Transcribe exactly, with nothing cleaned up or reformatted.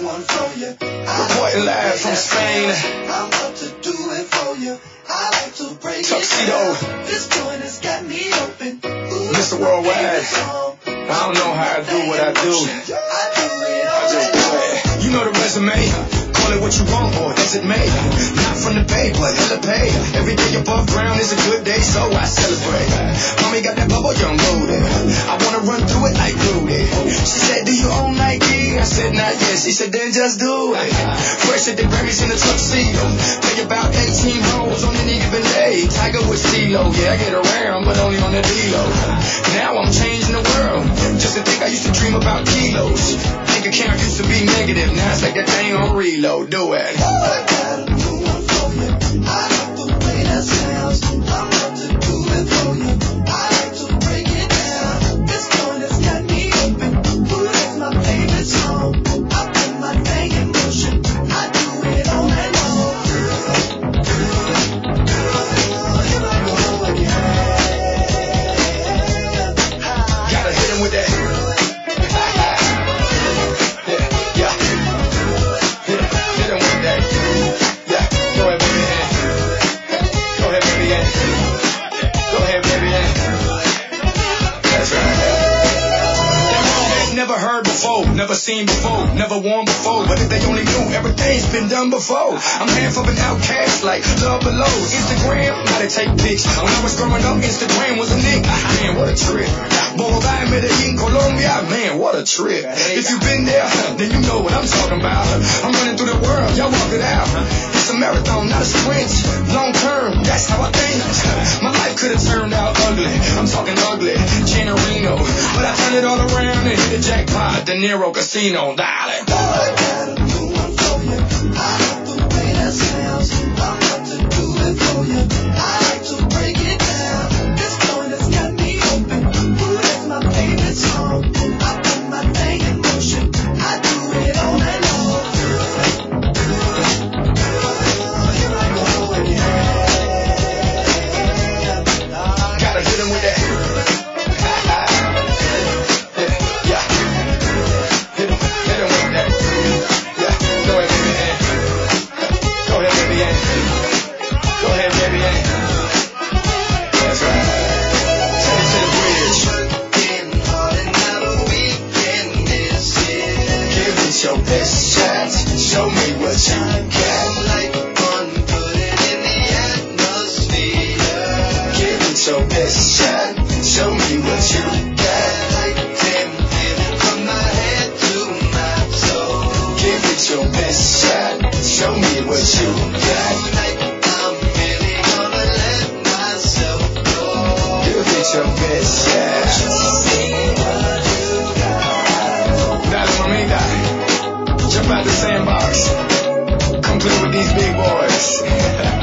one for you. Reporting live from Spain. I'm about to do it for you. I like to break Tuxedo. it down. This joint has got me open. Ooh, Mister Worldwide. I don't know how I do what I do. I do it I just do it. You know the resume. Call it what you want, or as it may. Not from the bay, but hella pay. Every day above ground is a good day, so I celebrate. Mommy got that bubble young loaded. I wanna run through it like Rudy. She said, do you own Nike? I said, not yet. She said, then just do it. Fresh at the Grammys in the tuxedo. Play about eighteen holes on any given day. Tiger with C-Lo. Yeah, I get around, but only on the D-Lo. Now I'm changing the world. Just to think I used to dream about kilos. Bank account used to be negative. Now it's like that thing on reload. Do it. I got a new one for you. I like the way that sounds. I'm about to do it for you. I like to break it down. This joint has got me open. Ooh, that's my favorite song. I put my thing in motion. I do it all night long. Girl, girl, girl, here I go again. Gotta hit him with that. Never seen before, never worn before. But if they only knew, everything's been done before. I'm half of an outcast, like love below. Instagram, gotta take pics. When I was growing up, Instagram was a nick. Man, what a trip. Bogotá, Medellín, Colombia, man, what a trip. If you've been there, then you know what I'm talking about. I'm running through the world, y'all walk it out. It's a marathon, not a sprint. Long term, that's how I think. My life could have turned out ugly. I'm talking ugly, Generino. But I turned it all around and hit the jackpot. De Niro Casino, darling. I got a new one for you. I like the way that sounds. I'm about to do it for you. I like to break it down. This joint has got me open. Ooh, that's my favorite song. I put my thing in motion. I do it all night long. Girl, girl, girl, here I go again. Gotta hit him with that. Your best shot, show me what you got. Like fun, put it in the atmosphere. Give it your best shot, show me what you got. Like ten feeling from my head to my soul. Give it your best shot, show me what you got. Like I'm really gonna let myself go. Give it your best shot. Show me what you got. Dale, mamita. Jump out the sandbox. Come play with these big boys.